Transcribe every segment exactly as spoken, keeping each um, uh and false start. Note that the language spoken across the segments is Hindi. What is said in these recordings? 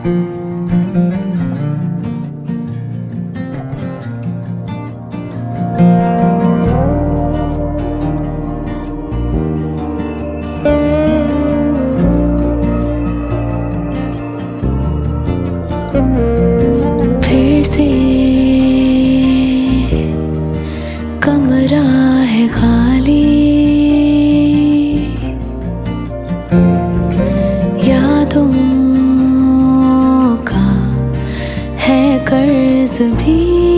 फिर से कमरा है खाली, यादों का है कर्ज भी।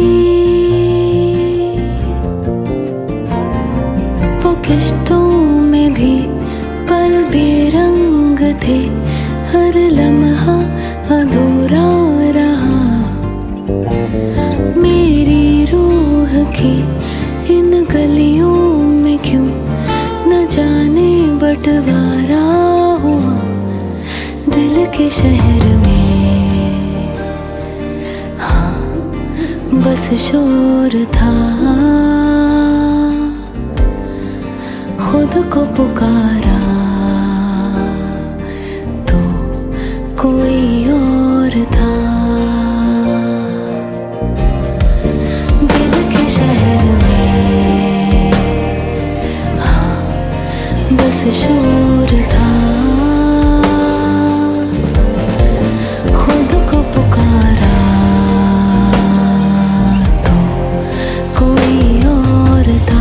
वो किश्तों में भी पल बेरंग थे, हर लम्हा अधूरा रहा। मेरी रूह की इन गलियों में क्यों न जाने बंटवारा हुआ। दिल के शहर में हाँ बस शोर था, खुद को पुकारा तो कोई और था। दिल के शहर में हाँ बस शोर था, खुद को पुकारा तो कोई और था।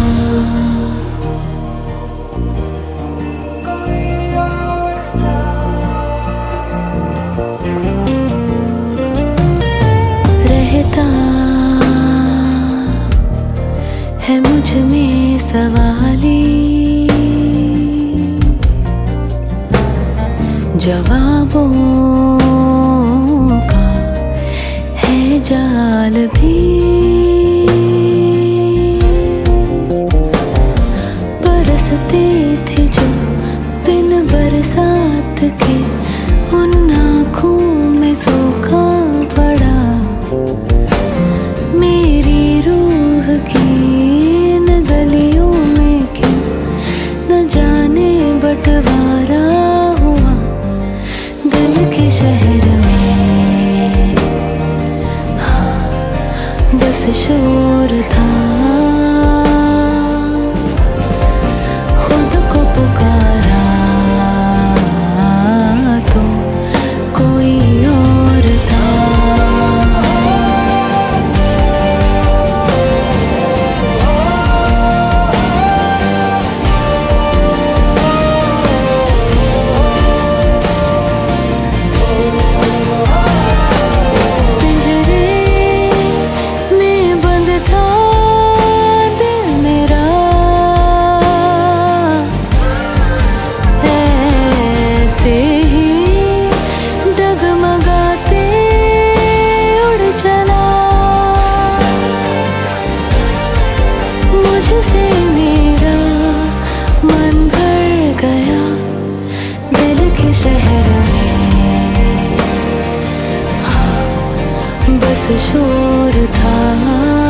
रहता है मुझ में सवाली, जवाबों का है जाल भी। बरसते थे जो बिन बरसात के, उन आँखों में सूखा पड़ा। मेरी रूह की इन गलियों में क्यों न जाने बंटवारा हुआ। दिल के शहर में हाँ बस शोर था, खुद को पुकारा तो कोई और था। मुझसे मेरा मन भर गया, दिल के शहर में हाँ बस शोर था।